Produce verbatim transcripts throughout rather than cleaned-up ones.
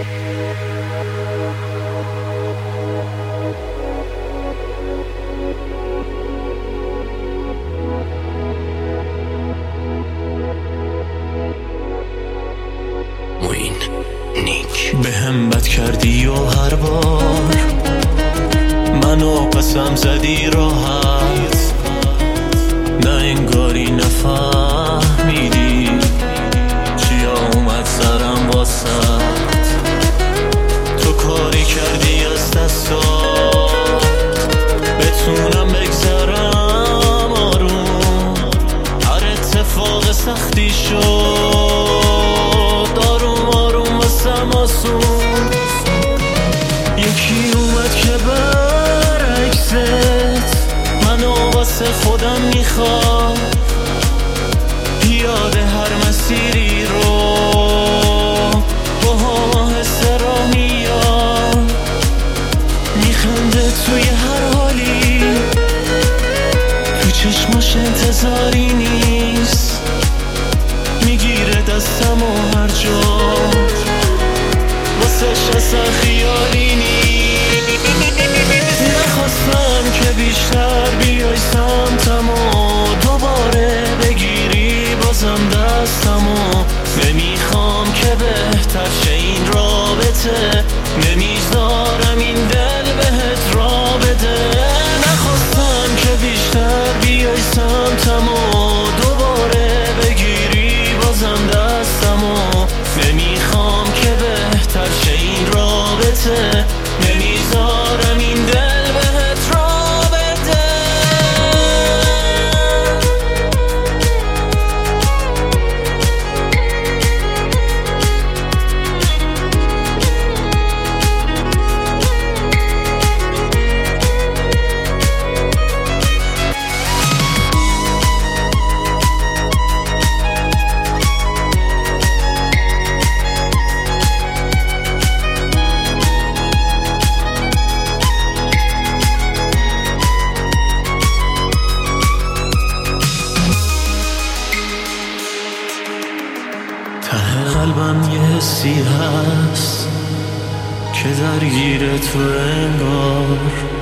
به هم بد کردی و هر بار منو قسم زدی راحت، نه انگاری نفهمیدی چیا اومد سرم واسد. تو کاری کردی از دستات بتونم بگذرم آروم، هر اتفاق سختی شد آروم آروم واسم آسون. یکی اومد که برعکست منو واسه خودم میخواد، پیاده هر مسیری رو با هم آهسته راه میاد، میخنده توی هر حالی، تو چشماش انتظاری نیست، میگیره دستم و هر جا واسش اصلا خیالی نیست. نخواستم که بیشتر بیای سمتم و دوباره بگیری بازم دستم و نمیخوام که بهتر شه این رابطه، نمیذارم این دل بهت را بده. نخواستم که بیشتر بیای سمتم و دوباره بگیری بازم دستم و نمیخوام که بهتر شه این رابطه، نمیذارم این دل بهت را بده. ته قلبم یه حسی هست که درگیر تو انگار،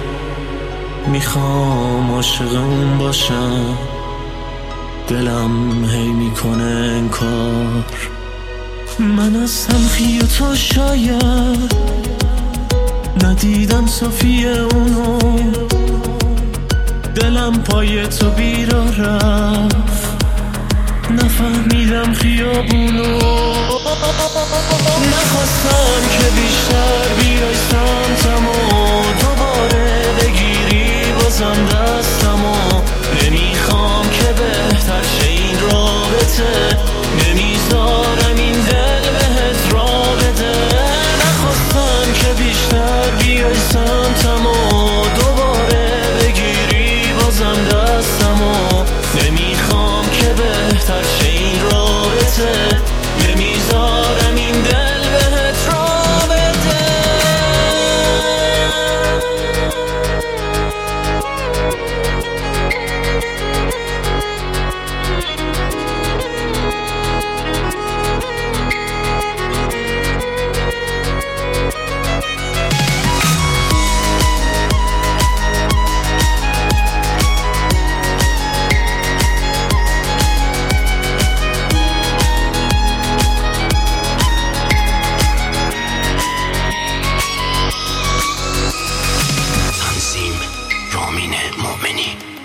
میخوام عاشق اون باشم، دلم هی میکنه انکار. من از تلخی تو شاید ندیدم صافی اونو، دلم پای تو بیراه رفت نفهمیدم خیابونو. نخواستم که بیشتر بیای سمتم و دوباره بگیری بازم دستم و نمیخوام که بهتر شه این رابطه، نمیذارم این دل بهت را بده. نخواستم که بیشتر بیای سمتم و دوباره بگیری بازم دستم و نمیخوام که بهتر شه این رابطه، نمیذارم این دل بهت را بده. تنظیم رامین مومنی.